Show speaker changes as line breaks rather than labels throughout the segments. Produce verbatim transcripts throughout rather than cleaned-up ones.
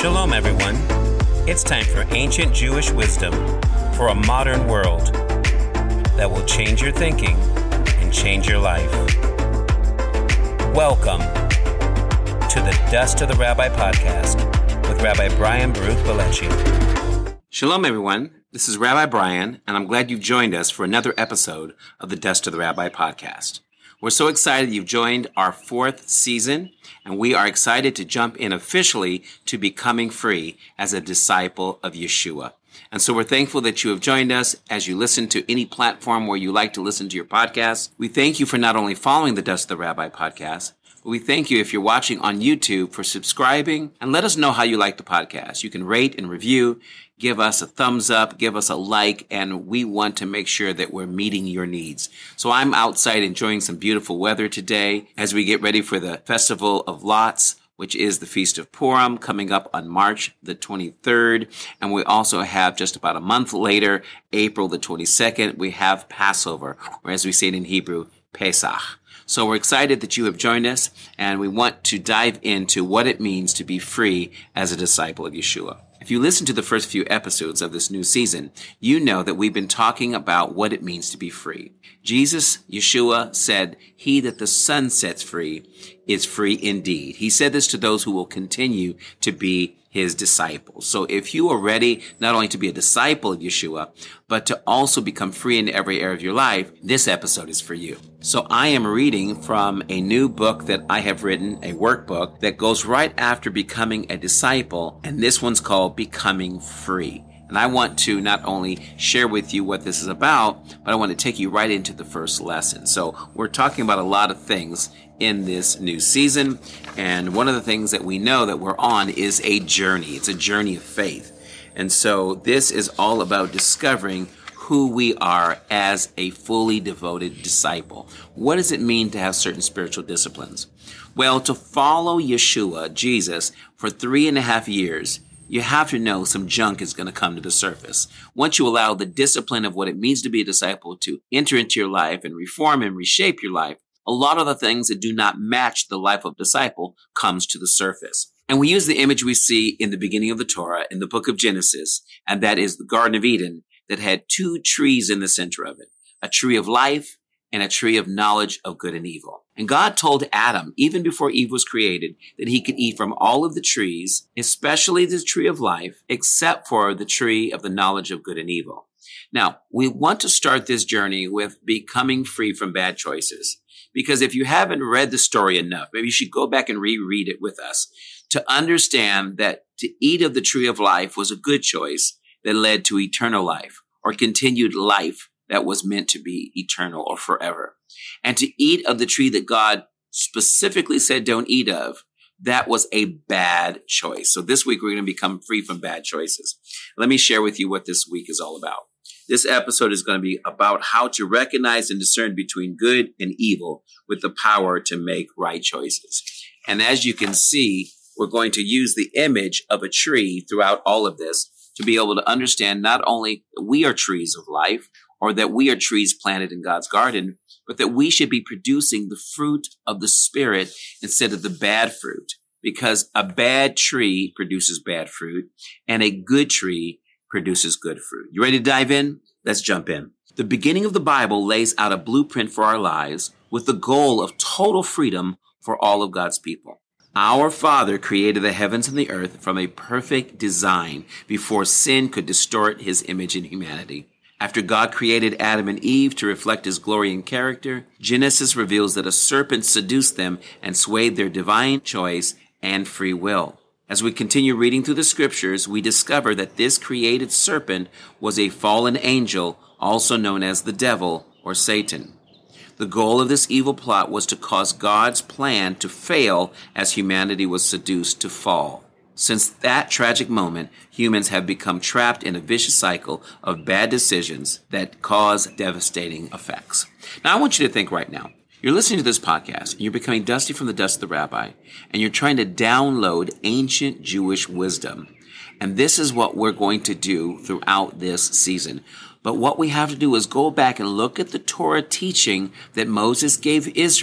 Shalom, everyone. It's time for ancient Jewish wisdom for a modern world that will change your thinking and change your life. Welcome to the Dust of the Rabbi podcast with Rabbi Brian Baruch Belechi. Shalom, everyone. This is Rabbi Brian, and I'm glad you've joined us for another episode of the Dust of the Rabbi podcast. We're so excited you've joined our fourth season, and we are excited to jump in officially to becoming free as a disciple of Yeshua. And so we're thankful that you have joined us as you listen to any platform where you like to listen to your podcast. We thank you for not only following the Dust of the Rabbi podcast, but we thank you if you're watching on YouTube for subscribing, and let us know how you like the podcast. You can rate and review, give us a thumbs up, give us a like, and we want to make sure that we're meeting your needs. So I'm outside enjoying some beautiful weather today as we get ready for the Festival of Lots, which is the Feast of Purim, coming up on March the twenty-third. And we also have just about a month later, April the twenty-second, we have Passover, or as we say it in Hebrew, Pesach. So we're excited that you have joined us, and we want to dive into what it means to be free as a disciple of Yeshua. If you listen to the first few episodes of this new season, you know that we've been talking about what it means to be free. Jesus, Yeshua, said, "He that the Son sets free is free indeed." He said this to those who will continue to be his disciples. So if you are ready not only to be a disciple of Yeshua, but to also become free in every area of your life, this episode is for you. So I am reading from a new book that I have written, a workbook that goes right after becoming a disciple, and this one's called Becoming Free. And I want to not only share with you what this is about, but I want to take you right into the first lesson. So we're talking about a lot of things in this new season, and one of the things that we know that we're on is a journey. It's a journey of faith. And so this is all about discovering who we are as a fully devoted disciple. What does it mean to have certain spiritual disciplines? Well, to follow Yeshua, Jesus, for three and a half years, you have to know some junk is going to come to the surface. Once you allow the discipline of what it means to be a disciple to enter into your life and reform and reshape your life, a lot of the things that do not match the life of disciple comes to the surface. And we use the image we see in the beginning of the Torah in the book of Genesis, and that is the Garden of Eden that had two trees in the center of it, a tree of life and a tree of knowledge of good and evil. And God told Adam, even before Eve was created, that he could eat from all of the trees, especially the tree of life, except for the tree of the knowledge of good and evil. Now, we want to start this journey with becoming free from bad choices. Because if you haven't read the story enough, maybe you should go back and reread it with us to understand that to eat of the tree of life was a good choice that led to eternal life or continued life that was meant to be eternal or forever. And to eat of the tree that God specifically said don't eat of, that was a bad choice. So this week we're going to become free from bad choices. Let me share with you what this week is all about. This episode is going to be about how to recognize and discern between good and evil with the power to make right choices. And as you can see, we're going to use the image of a tree throughout all of this to be able to understand not only that we are trees of life or that we are trees planted in God's garden, but that we should be producing the fruit of the Spirit instead of the bad fruit, because a bad tree produces bad fruit and a good tree produces good fruit. You ready to dive in? Let's jump in. The beginning of the Bible lays out a blueprint for our lives with the goal of total freedom for all of God's people. Our Father created the heavens and the earth from a perfect design before sin could distort his image in humanity. After God created Adam and Eve to reflect his glory and character, Genesis reveals that a serpent seduced them and swayed their divine choice and free will. As we continue reading through the scriptures, we discover that this created serpent was a fallen angel, also known as the devil or Satan. The goal of this evil plot was to cause God's plan to fail as humanity was seduced to fall. Since that tragic moment, humans have become trapped in a vicious cycle of bad decisions that cause devastating effects. Now, I want you to think right now. You're listening to this podcast, and you're becoming dusty from the dust of the rabbi, and you're trying to download ancient Jewish wisdom. And this is what we're going to do throughout this season. But what we have to do is go back and look at the Torah teaching that Moses gave Israel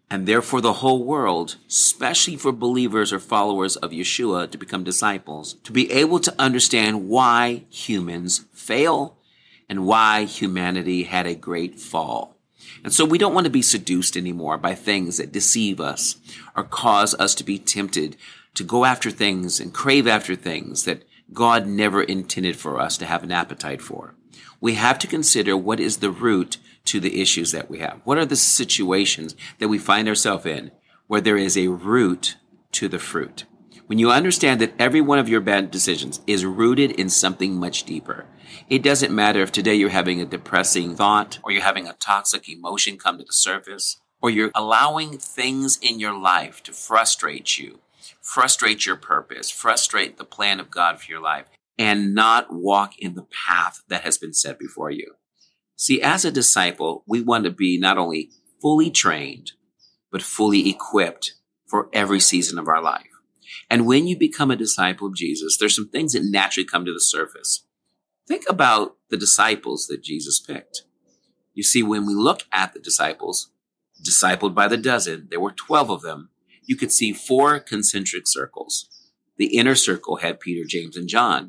and therefore the whole world, especially for believers or followers of Yeshua to become disciples, to be able to understand why humans fail and why humanity had a great fall. And so we don't want to be seduced anymore by things that deceive us or cause us to be tempted to go after things and crave after things that God never intended for us to have an appetite for. We have to consider what is the root to the issues that we have. What are the situations that we find ourselves in where there is a root to the fruit? When you understand that every one of your bad decisions is rooted in something much deeper, it doesn't matter if today you're having a depressing thought or you're having a toxic emotion come to the surface, or you're allowing things in your life to frustrate you, frustrate your purpose, frustrate the plan of God for your life, and not walk in the path that has been set before you. See, as a disciple, we want to be not only fully trained, but fully equipped for every season of our life. And when you become a disciple of Jesus, there's some things that naturally come to the surface. Think about the disciples that Jesus picked. You see, when we look at the disciples, discipled by the dozen, there were twelve of them. You could see four concentric circles. The inner circle had Peter, James, and John.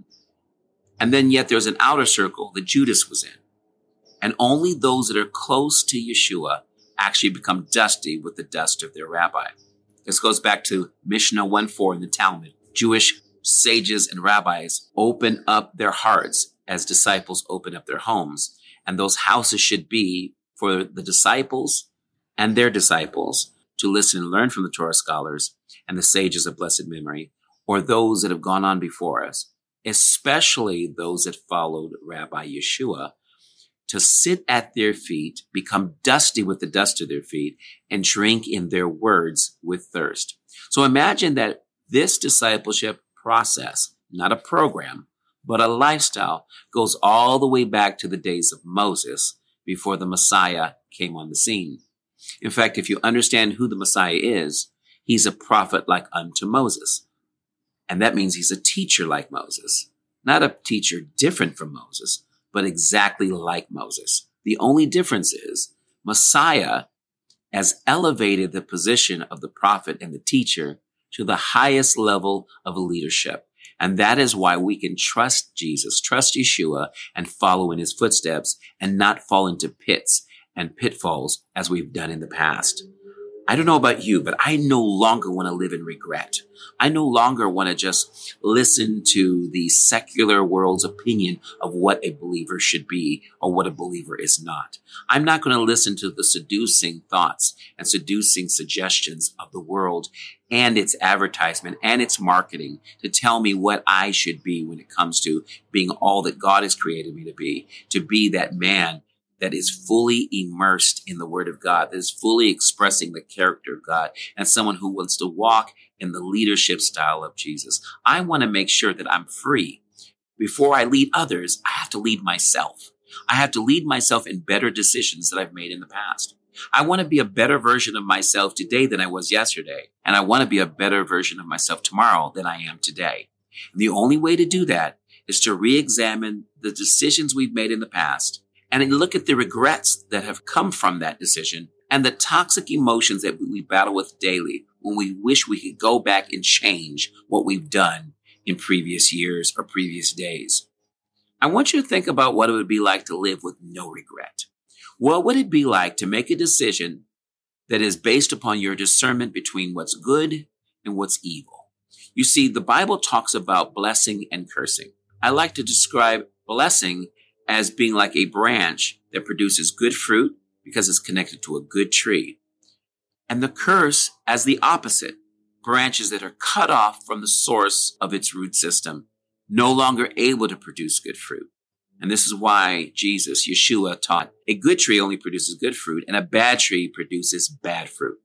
And then yet there's an outer circle that Judas was in. And only those that are close to Yeshua actually become dusty with the dust of their rabbi. This goes back to Mishnah one four in the Talmud. Jewish sages and rabbis open up their hearts as disciples open up their homes. And those houses should be for the disciples and their disciples to listen and learn from the Torah scholars and the sages of blessed memory, or those that have gone on before us, especially those that followed Rabbi Yeshua, to sit at their feet, become dusty with the dust of their feet, and drink in their words with thirst. So imagine that this discipleship process, not a program, but a lifestyle, goes all the way back to the days of Moses before the Messiah came on the scene. In fact, if you understand who the Messiah is, he's a prophet like unto Moses. And that means he's a teacher like Moses, not a teacher different from Moses, but exactly like Moses. The only difference is Messiah has elevated the position of the prophet and the teacher to the highest level of leadership. And that is why we can trust Jesus, trust Yeshua, and follow in his footsteps and not fall into pits and pitfalls as we've done in the past. I don't know about you, but I no longer want to live in regret. I no longer want to just listen to the secular world's opinion of what a believer should be or what a believer is not. I'm not going to listen to the seducing thoughts and seducing suggestions of the world and its advertisement and its marketing to tell me what I should be when it comes to being all that God has created me to be, to be that man that is fully immersed in the Word of God, that is fully expressing the character of God, and someone who wants to walk in the leadership style of Jesus. I want to make sure that I'm free. Before I lead others, I have to lead myself. I have to lead myself in better decisions that I've made in the past. I want to be a better version of myself today than I was yesterday, and I want to be a better version of myself tomorrow than I am today. And the only way to do that is to re-examine the decisions we've made in the past and look at the regrets that have come from that decision and the toxic emotions that we battle with daily when we wish we could go back and change what we've done in previous years or previous days. I want you to think about what it would be like to live with no regret. What would it be like to make a decision that is based upon your discernment between what's good and what's evil? You see, the Bible talks about blessing and cursing. I like to describe blessing as being like a branch that produces good fruit because it's connected to a good tree. And the curse as the opposite, branches that are cut off from the source of its root system, no longer able to produce good fruit. And this is why Jesus, Yeshua, taught a good tree only produces good fruit and a bad tree produces bad fruit.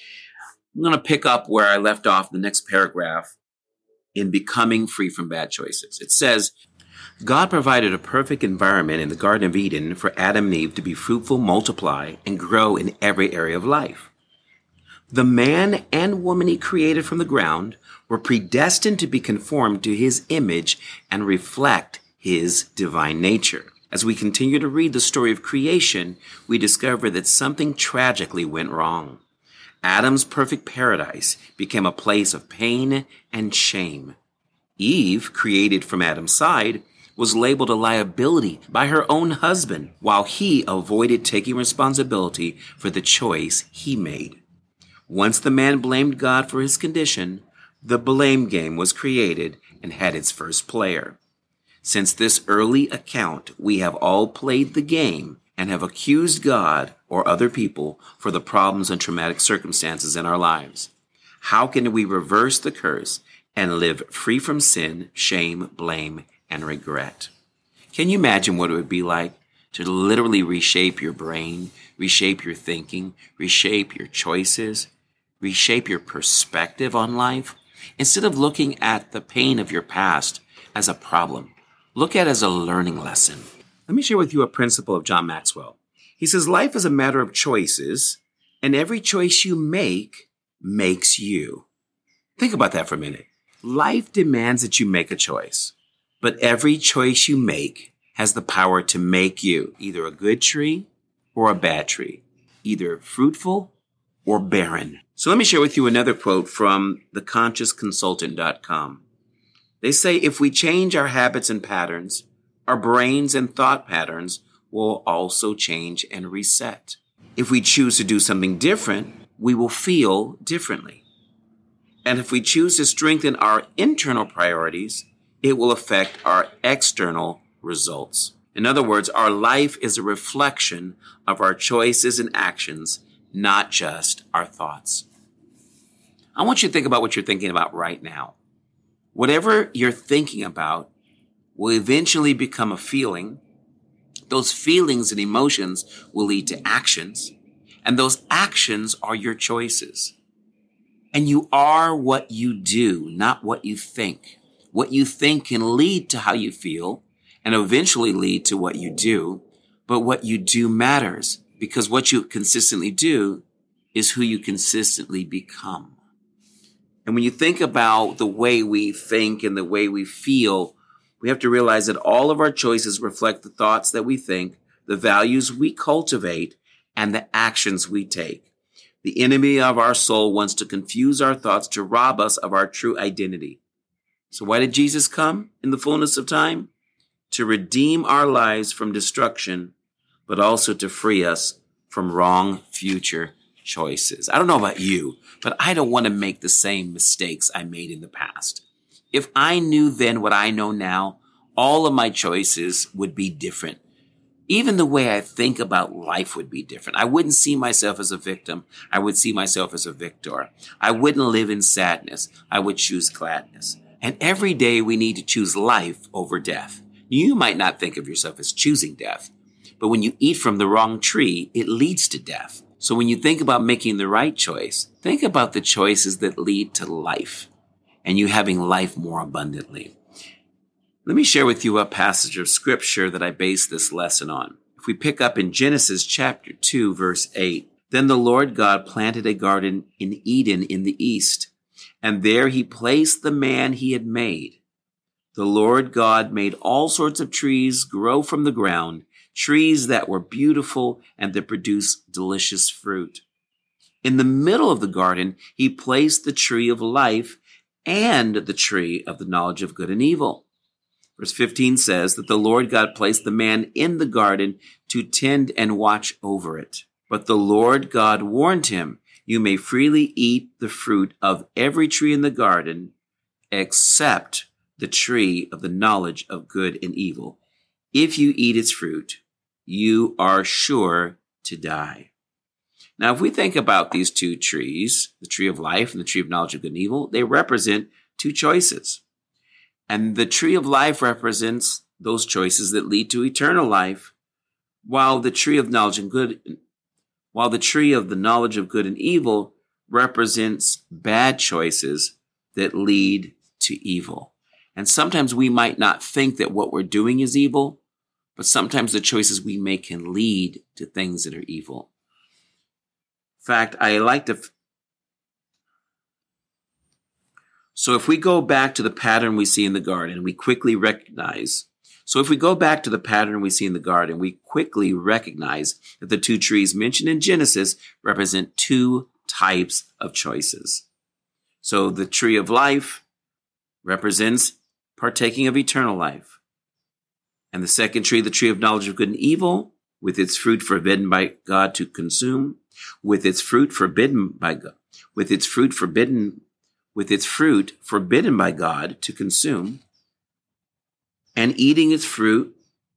I'm going to pick up where I left off in the next paragraph in becoming free from bad choices. It says, God provided a perfect environment in the Garden of Eden for Adam and Eve to be fruitful, multiply, and grow in every area of life. The man and woman he created from the ground were predestined to be conformed to his image and reflect his divine nature. As we continue to read the story of creation, we discover that something tragically went wrong. Adam's perfect paradise became a place of pain and shame. Eve, created from Adam's side, was labeled a liability by her own husband, while he avoided taking responsibility for the choice he made. Once the man blamed God for his condition, the blame game was created and had its first player. Since this early account, we have all played the game and have accused God or other people for the problems and traumatic circumstances in our lives. How can we reverse the curse and live free from sin, shame, blame, and regret? Can you imagine what it would be like to literally reshape your brain, reshape your thinking, reshape your choices, reshape your perspective on life? Instead of looking at the pain of your past as a problem, look at it as a learning lesson. Let me share with you a principle of John Maxwell. He says, life is a matter of choices, and every choice you make makes you. Think about that for a minute. Life demands that you make a choice, but every choice you make has the power to make you either a good tree or a bad tree, either fruitful or barren. So let me share with you another quote from the conscious consultant dot com. They say, if we change our habits and patterns, our brains and thought patterns will also change and reset. If we choose to do something different, we will feel differently. And if we choose to strengthen our internal priorities, it will affect our external results. In other words, our life is a reflection of our choices and actions, not just our thoughts. I want you to think about what you're thinking about right now. Whatever you're thinking about will eventually become a feeling. Those feelings and emotions will lead to actions, and those actions are your choices. And you are what you do, not what you think. What you think can lead to how you feel and eventually lead to what you do, but what you do matters because what you consistently do is who you consistently become. And when you think about the way we think and the way we feel, we have to realize that all of our choices reflect the thoughts that we think, the values we cultivate, and the actions we take. The enemy of our soul wants to confuse our thoughts to rob us of our true identity. So why did Jesus come in the fullness of time? To redeem our lives from destruction, but also to free us from wrong future choices. I don't know about you, but I don't want to make the same mistakes I made in the past. If I knew then what I know now, all of my choices would be different. Even the way I think about life would be different. I wouldn't see myself as a victim. I would see myself as a victor. I wouldn't live in sadness. I would choose gladness. And every day we need to choose life over death. You might not think of yourself as choosing death, but when you eat from the wrong tree, it leads to death. So when you think about making the right choice, think about the choices that lead to life and you having life more abundantly. Let me share with you a passage of scripture that I base this lesson on. If we pick up in Genesis chapter two, verse eight, then the Lord God planted a garden in Eden in the east, and there he placed the man he had made. The Lord God made all sorts of trees grow from the ground, trees that were beautiful and that produced delicious fruit. In the middle of the garden, he placed the tree of life and the tree of the knowledge of good and evil. Verse fifteen says that the Lord God placed the man in the garden to tend and watch over it. But the Lord God warned him, you may freely eat the fruit of every tree in the garden, except the tree of the knowledge of good and evil. If you eat its fruit, you are sure to die. Now, if we think about these two trees, the tree of life and the tree of knowledge of good and evil, they represent two choices. And the tree of life represents those choices that lead to eternal life, while the tree of knowledge and good, while the tree of the knowledge of good and evil represents bad choices that lead to evil. And sometimes we might not think that what we're doing is evil, but sometimes the choices we make can lead to things that are evil. In fact, I like to... F- so if we go back to the pattern we see in the garden, we quickly recognize... So if we go back to the pattern we see in the garden, we quickly recognize that the two trees mentioned in Genesis represent two types of choices. So the tree of life represents partaking of eternal life. And the second tree, the tree of knowledge of good and evil, with its fruit forbidden by God to consume, with its fruit forbidden by God, with its fruit forbidden, with its fruit forbidden by God to consume, and eating its fruit.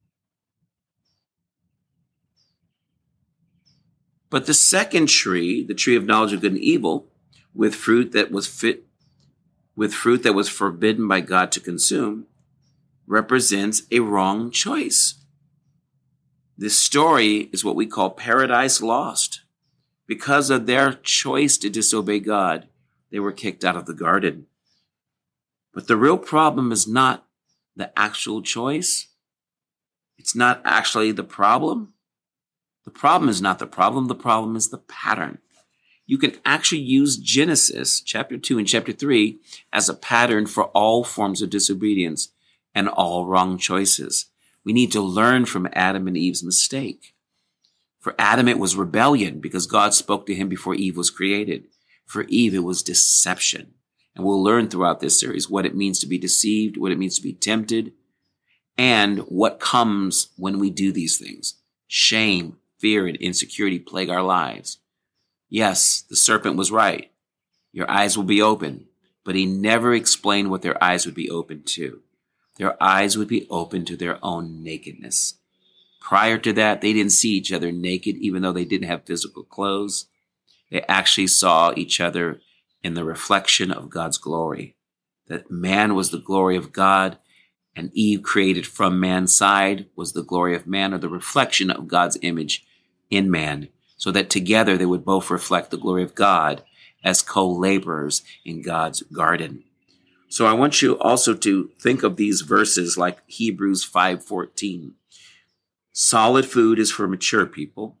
But the second tree, the tree of knowledge of good and evil, with fruit that was fit, with fruit that was forbidden by God to consume, represents a wrong choice. This story is what we call paradise lost. Because of their choice to disobey God, they were kicked out of the garden. But the real problem is not the actual choice. It's not actually the problem. The problem is not the problem. The problem is the pattern. You can actually use Genesis chapter two and chapter three as a pattern for all forms of disobedience and all wrong choices. We need to learn from Adam and Eve's mistake. For Adam, it was rebellion because God spoke to him before Eve was created. For Eve, it was deception. And we'll learn throughout this series what it means to be deceived, what it means to be tempted, and what comes when we do these things. Shame, fear, and insecurity plague our lives. Yes, the serpent was right. Your eyes will be open, but he never explained what their eyes would be open to. Their eyes would be open to their own nakedness. Prior to that, they didn't see each other naked, even though they didn't have physical clothes. They actually saw each other in the reflection of God's glory. That man was the glory of God, and Eve, created from man's side, was the glory of man, or the reflection of God's image in man, so that together they would both reflect the glory of God as co-laborers in God's garden. So I want you also to think of these verses like Hebrews five fourteen. Solid food is for mature people.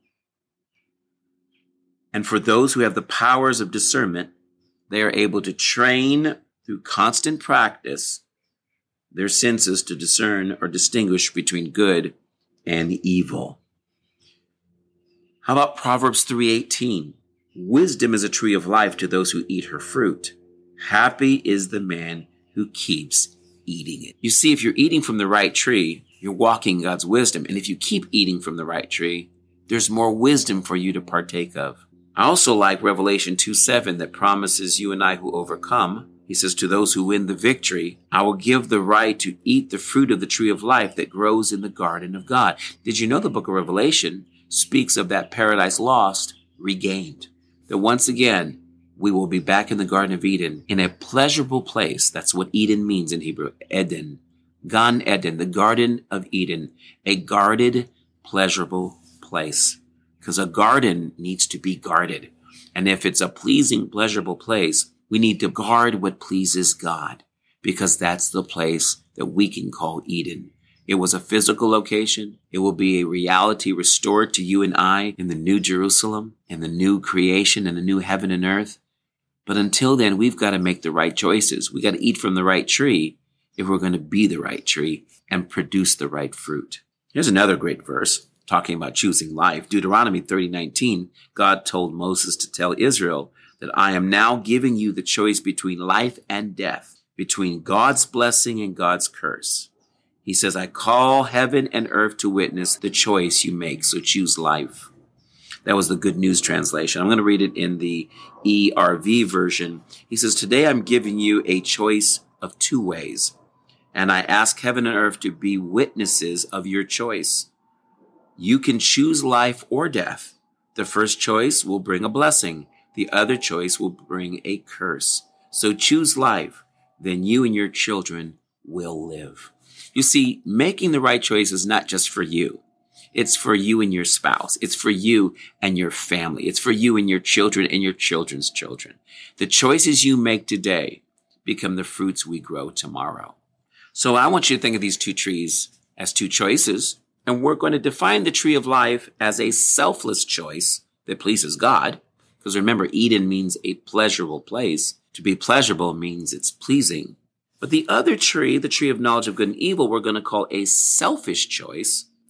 And for those who have the powers of discernment, they are able to train through constant practice their senses to discern or distinguish between good and evil. How about Proverbs three eighteen? Wisdom is a tree of life to those who eat her fruit. Happy is the man who keeps eating it. You see, if you're eating from the right tree, you're walking God's wisdom. And if you keep eating from the right tree, there's more wisdom for you to partake of. I also like Revelation two seven that promises you and I who overcome. He says, to those who win the victory, I will give the right to eat the fruit of the tree of life that grows in the garden of God. Did you know the book of Revelation speaks of that paradise lost, regained? That once again, we will be back in the Garden of Eden in a pleasurable place. That's what Eden means in Hebrew, Eden. Gan Eden, the Garden of Eden, a guarded, pleasurable place. Because a garden needs to be guarded. And if it's a pleasing, pleasurable place, we need to guard what pleases God, because that's the place that we can call Eden. It was a physical location. It will be a reality restored to you and I in the new Jerusalem, in the new creation, in the new heaven and earth. But until then, we've got to make the right choices. We got to eat from the right tree if we're going to be the right tree and produce the right fruit. Here's another great verse talking about choosing life. Deuteronomy thirty nineteen, God told Moses to tell Israel that I am now giving you the choice between life and death, between God's blessing and God's curse. He says, I call heaven and earth to witness the choice you make, so choose life. That was the Good News translation. I'm going to read it in the E R V version. He says, today I'm giving you a choice of two ways, and I ask heaven and earth to be witnesses of your choice. You can choose life or death. The first choice will bring a blessing. The other choice will bring a curse. So choose life, then you and your children will live. You see, making the right choice is not just for you. It's for you and your spouse. It's for you and your family. It's for you and your children and your children's children. The choices you make today become the fruits we grow tomorrow. So I want you to think of these two trees as two choices, and we're going to define the tree of life as a selfless choice that pleases God. Because remember, Eden means a pleasurable place. To be pleasurable means it's pleasing. But the other tree, the tree of knowledge of good and evil, we're going to call a selfish choice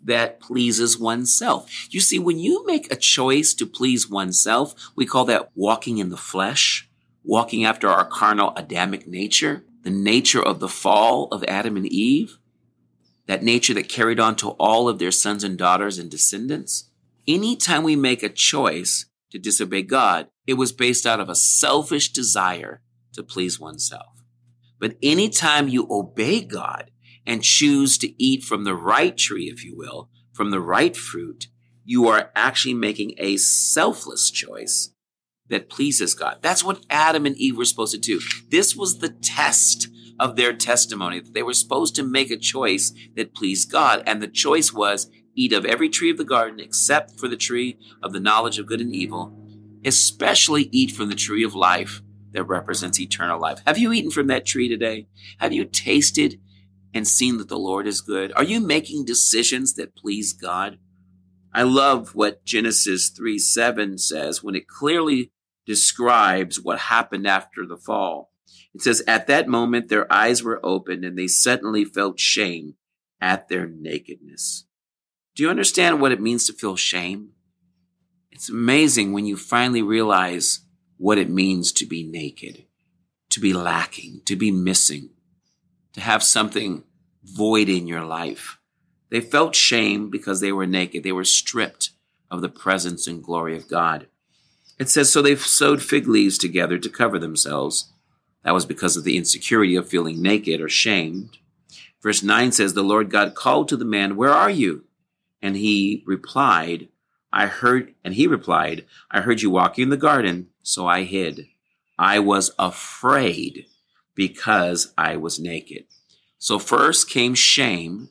that pleases oneself. You see, when you make a choice to please oneself, we call that walking in the flesh, walking after our carnal Adamic nature, the nature of the fall of Adam and Eve, that nature that carried on to all of their sons and daughters and descendants. Anytime we make a choice to disobey God, it was based out of a selfish desire to please oneself. But anytime you obey God and choose to eat from the right tree, if you will, from the right fruit, you are actually making a selfless choice that pleases God. That's what Adam and Eve were supposed to do. This was the test of their testimony. They were supposed to make a choice that pleased God. And the choice was eat of every tree of the garden except for the tree of the knowledge of good and evil, especially eat from the tree of life that represents eternal life. Have you eaten from that tree today? Have you tasted and seen that the Lord is good? Are you making decisions that please God? I love what Genesis three seven says when it clearly describes what happened after the fall. It says, at that moment, their eyes were opened and they suddenly felt shame at their nakedness. Do you understand what it means to feel shame? It's amazing when you finally realize what it means to be naked, to be lacking, to be missing, to have something void in your life. They felt shame because they were naked. They were stripped of the presence and glory of God. It says, so they sewed fig leaves together to cover themselves. That was because of the insecurity of feeling naked or shamed. Verse nine says, the Lord God called to the man, where are you? And he replied, I heard, and he replied, I heard you walking in the garden, so I hid. I was afraid because I was naked. So first came shame,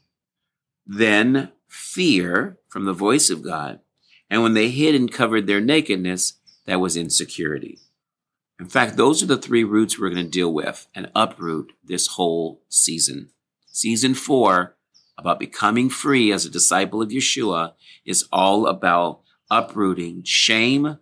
then fear from the voice of God. And when they hid and covered their nakedness, that was insecurity. In fact, those are the three roots we're going to deal with and uproot this whole season. Season four, about becoming free as a disciple of Yeshua, is all about uprooting shame,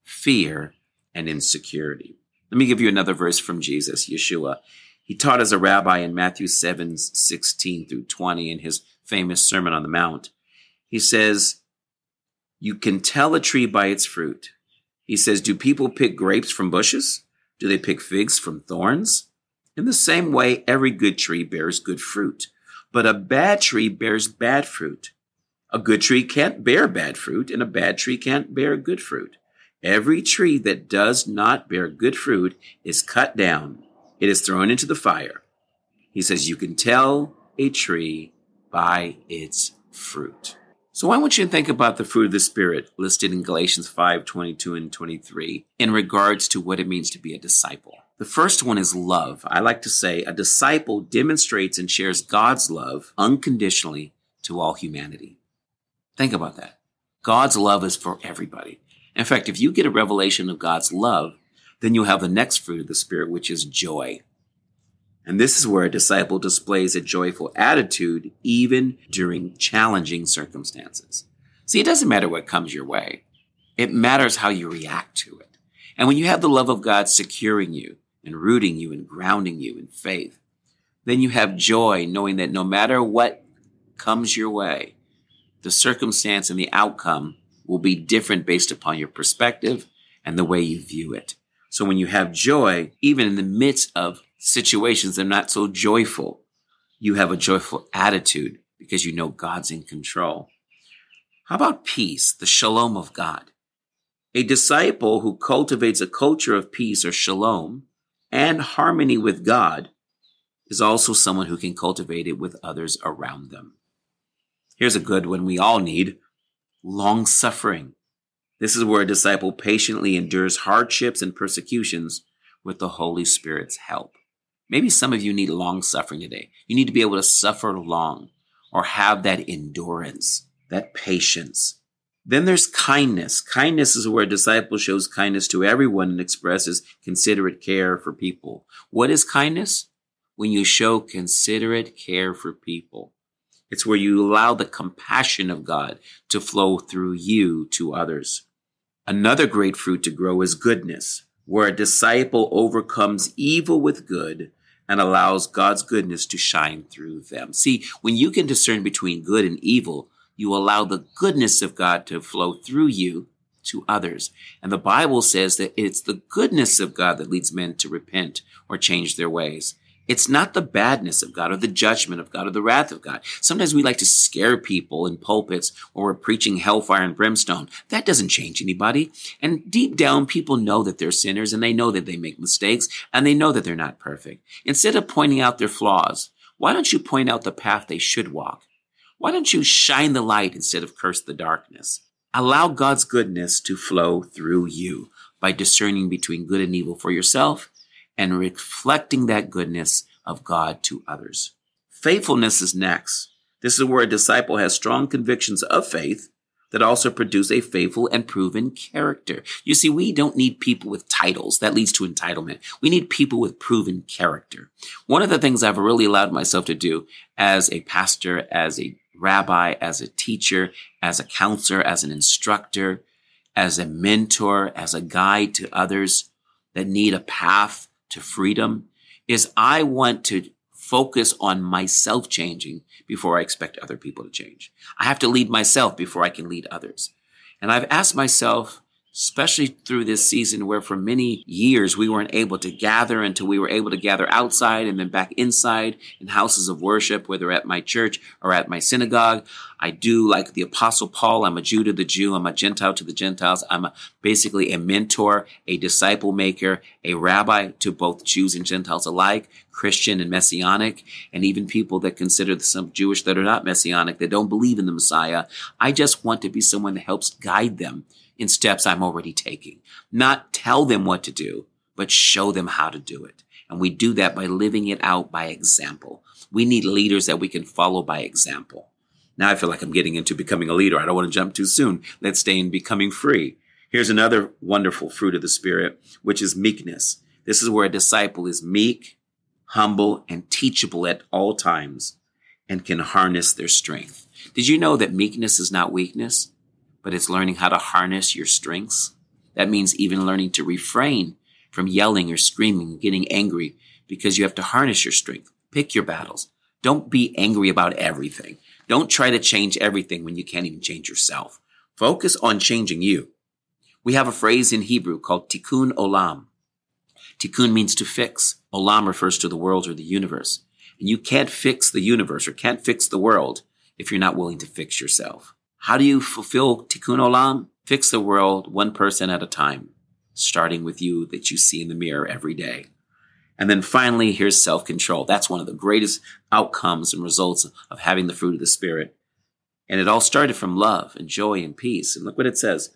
fear, and insecurity. Let me give you another verse from Jesus, Yeshua. He taught as a rabbi in Matthew seven, sixteen through twenty in his famous Sermon on the Mount. He says, you can tell a tree by its fruit. He says, do people pick grapes from bushes? Do they pick figs from thorns? In the same way, every good tree bears good fruit, but a bad tree bears bad fruit. A good tree can't bear bad fruit, and a bad tree can't bear good fruit. Every tree that does not bear good fruit is cut down. It is thrown into the fire. He says, you can tell a tree by its fruit. So I want you to think about the fruit of the Spirit listed in Galatians five, twenty-two and twenty-three in regards to what it means to be a disciple. The first one is love. I like to say a disciple demonstrates and shares God's love unconditionally to all humanity. Think about that. God's love is for everybody. In fact, if you get a revelation of God's love, then you'll have the next fruit of the Spirit, which is joy. And this is where a disciple displays a joyful attitude even during challenging circumstances. See, it doesn't matter what comes your way. It matters how you react to it. And when you have the love of God securing you and rooting you and grounding you in faith, then you have joy knowing that no matter what comes your way, the circumstance and the outcome will be different based upon your perspective and the way you view it. So when you have joy, even in the midst of situations that are not so joyful, you have a joyful attitude because you know God's in control. How about peace, the shalom of God? A disciple who cultivates a culture of peace or shalom and harmony with God is also someone who can cultivate it with others around them. Here's a good one we all need: long suffering. This is where a disciple patiently endures hardships and persecutions with the Holy Spirit's help. Maybe some of you need long suffering today. You need to be able to suffer long or have that endurance, that patience. Then there's kindness. Kindness is where a disciple shows kindness to everyone and expresses considerate care for people. What is kindness? When you show considerate care for people. It's where you allow the compassion of God to flow through you to others. Another great fruit to grow is goodness, where a disciple overcomes evil with good and allows God's goodness to shine through them. See, when you can discern between good and evil, you allow the goodness of God to flow through you to others. And the Bible says that it's the goodness of God that leads men to repent or change their ways. It's not the badness of God or the judgment of God or the wrath of God. Sometimes we like to scare people in pulpits or we're preaching hellfire and brimstone. That doesn't change anybody. And deep down, people know that they're sinners and they know that they make mistakes and they know that they're not perfect. Instead of pointing out their flaws, why don't you point out the path they should walk? Why don't you shine the light instead of curse the darkness? Allow God's goodness to flow through you by discerning between good and evil for yourself and reflecting that goodness of God to others. Faithfulness is next. This is where a disciple has strong convictions of faith that also produce a faithful and proven character. You see, we don't need people with titles. That leads to entitlement. We need people with proven character. One of the things I've really allowed myself to do as a pastor, as a rabbi, as a teacher, as a counselor, as an instructor, as a mentor, as a guide to others that need a path to freedom, is I want to focus on myself changing before I expect other people to change. I have to lead myself before I can lead others. And I've asked myself, especially through this season where for many years we weren't able to gather until we were able to gather outside and then back inside in houses of worship, whether at my church or at my synagogue. I do like the Apostle Paul. I'm a Jew to the Jew. I'm a Gentile to the Gentiles. I'm a, basically a mentor, a disciple maker, a rabbi to both Jews and Gentiles alike, Christian and Messianic, and even people that consider some Jewish that are not Messianic, that don't believe in the Messiah. I just want to be someone that helps guide them in steps I'm already taking. Not tell them what to do, but show them how to do it. And we do that by living it out by example. We need leaders that we can follow by example. Now I feel like I'm getting into becoming a leader. I don't want to jump too soon. Let's stay in becoming free. Here's another wonderful fruit of the Spirit, which is meekness. This is where a disciple is meek, humble, and teachable at all times and can harness their strength. Did you know that meekness is not weakness, but it's learning how to harness your strengths? That means even learning to refrain from yelling or screaming, getting angry, because you have to harness your strength. Pick your battles. Don't be angry about everything. Don't try to change everything when you can't even change yourself. Focus on changing you. We have a phrase in Hebrew called tikkun olam. Tikkun means to fix. Olam refers to the world or the universe. And you can't fix the universe or can't fix the world if you're not willing to fix yourself. How do you fulfill tikkun olam? Fix the world one person at a time, starting with you that you see in the mirror every day. And then finally, here's self-control. That's one of the greatest outcomes and results of having the fruit of the Spirit. And it all started from love and joy and peace. And look what it says.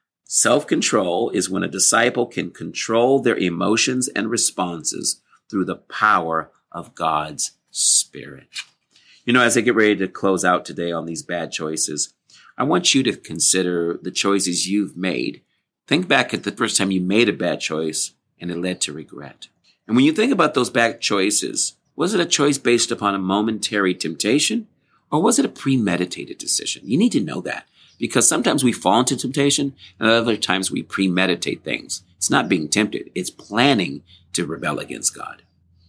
Self-control is when a disciple can control their emotions and responses through the power of God's Spirit. You know, as I get ready to close out today on these bad choices, I want you to consider the choices you've made. Think back at the first time you made a bad choice and it led to regret. And when you think about those bad choices, was it a choice based upon a momentary temptation or was it a premeditated decision? You need to know that because sometimes we fall into temptation and other times we premeditate things. It's not being tempted. It's planning to rebel against God.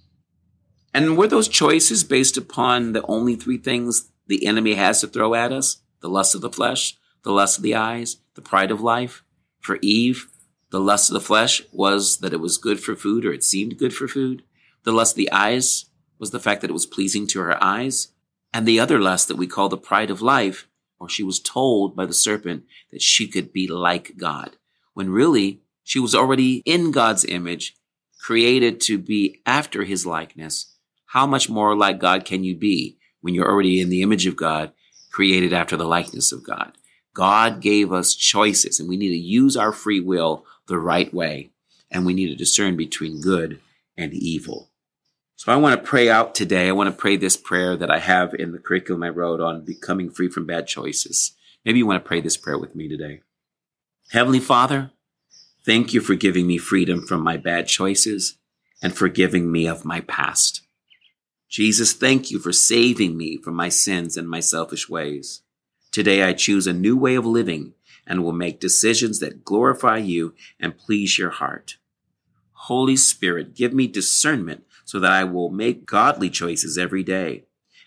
And were those choices based upon the only three things the enemy has to throw at us? The lust of the flesh, the lust of the eyes, the pride of life. For Eve, the lust of the flesh was that it was good for food or it seemed good for food. The lust of the eyes was the fact that it was pleasing to her eyes. And the other lust that we call the pride of life, or she was told by the serpent that she could be like God, when really she was already in God's image, created to be after his likeness. How much more like God can you be when you're already in the image of God, created after the likeness of God? God gave us choices, and we need to use our free will the right way, and we need to discern between good and evil. So I want to pray out today. I want to pray this prayer that I have in the curriculum I wrote on becoming free from bad choices. Maybe you want to pray this prayer with me today. Heavenly Father, thank you for giving me freedom from my bad choices and forgiving me of my past. Jesus, thank you for saving me from my sins and my selfish ways. Today I choose a new way of living and will make decisions that glorify you and please your heart. Holy Spirit, give me discernment so that I will make godly choices every day.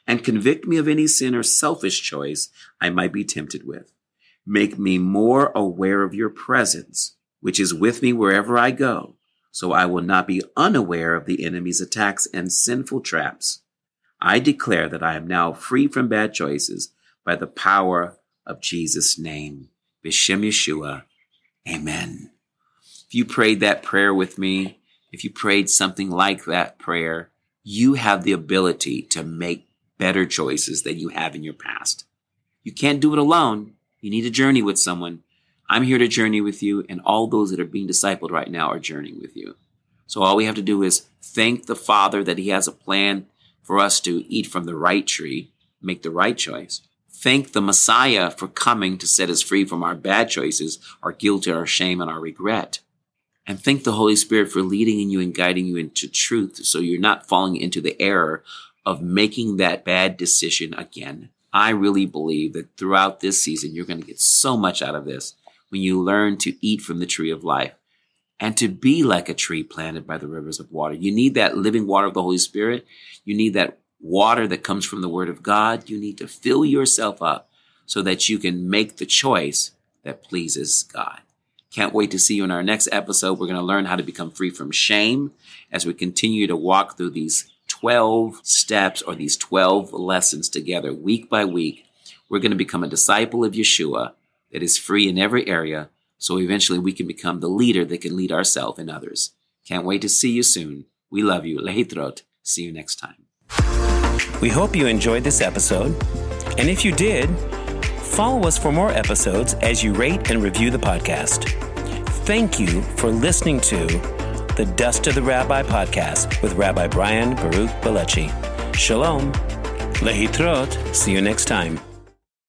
and convict me of any sin or selfish choice I might be tempted with. Make me more aware of your presence, which is with me wherever I go, so I will not be unaware of the enemy's attacks and sinful traps. I declare that I am now free from bad choices by the power of Jesus' name. B'Shem Yeshua. Amen. If you prayed that prayer with me, if you prayed something like that prayer, you have the ability to make better choices than you have in your past. You can't do it alone. You need a journey with someone. I'm here to journey with you, and all those that are being discipled right now are journeying with you. So all we have to do is thank the Father that he has a plan for us to eat from the right tree, make the right choice. Thank the Messiah for coming to set us free from our bad choices, our guilt, our shame, and our regret. And thank the Holy Spirit for leading you and guiding you into truth so you're not falling into the error of making that bad decision again. I really believe that throughout this season, you're going to get so much out of this when you learn to eat from the tree of life and to be like a tree planted by the rivers of water. You need that living water of the Holy Spirit. You need that water that comes from the Word of God. You need to fill yourself up so that you can make the choice that pleases God. Can't wait to see you in our next episode. We're going to learn how to become free from shame as we continue to walk through these twelve steps or these twelve lessons together week by week. We're going to become a disciple of Yeshua that is free in every area, so eventually we can become the leader that can lead ourselves and others. Can't wait to see you soon. We love you. Lehitrot. See you next time.
We hope you enjoyed this episode, and if you did, follow us for more episodes as you rate and review the podcast. Thank you for listening to the Dust of the Rabbi podcast with Rabbi Brian Baruch Belechi. Shalom. Lehitrot. See you next time.